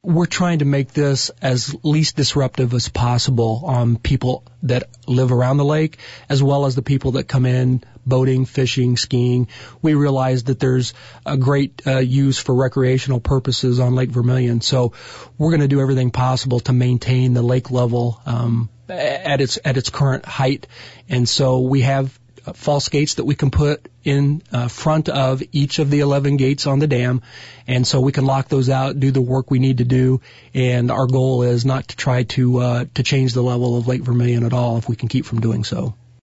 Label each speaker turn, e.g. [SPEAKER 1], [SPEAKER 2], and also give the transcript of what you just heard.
[SPEAKER 1] we're trying to make this as least disruptive as possible on people that live around the lake, as well as the people that come in boating, fishing, skiing. We realize that there's a great use for recreational purposes on Lake Vermilion, so we're going to do everything possible to maintain the lake level at its current height. And so we have false gates that we can put in front of each of the 11 gates on the dam, and so we can lock those out, do the work we need to do, and our goal is not to try to change the level of Lake Vermilion at all if we can keep from doing so.